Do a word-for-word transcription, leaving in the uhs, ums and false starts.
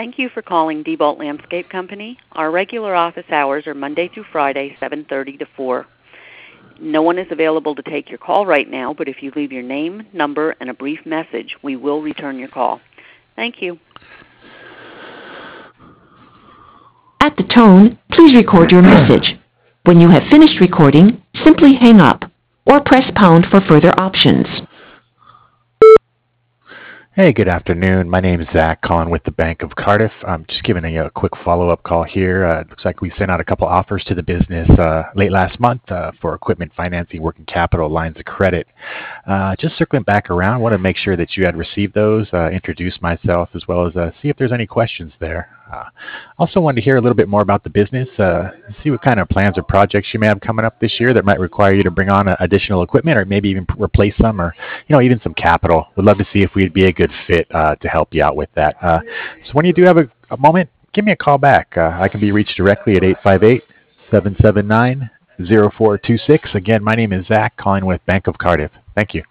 Thank you for calling Diebold Landscape Company. Our regular office hours are Monday through Friday, seven thirty to four. No one is available to take your call right now, but if you leave your name, number, and a brief message, we will return your call. Thank you. At the tone, please record your message. When you have finished recording, simply hang up or press pound for further options. Hey, good afternoon. My name is Zach, calling with the Bank of Cardiff. I'm just giving a, a quick follow-up call here. Uh, it looks like we sent out a couple offers to the business uh, late last month uh, for equipment financing, working capital, lines of credit. Uh, just circling back around, want to make sure that you had received those, uh, introduce myself, as well as uh, see if there's any questions there. Uh, also wanted to hear a little bit more about the business, uh, see what kind of plans or projects you may have coming up this year that might require you to bring on uh, additional equipment or maybe even replace some, or you know, even some capital. Would love to see if we'd be a good fit uh, to help you out with that. Uh, so when you do have a, a moment, give me a call back. Uh, I can be reached directly at eight five eight, seven seven nine, zero four two six. Again, my name is Zach, calling with Bank of Cardiff. Thank you.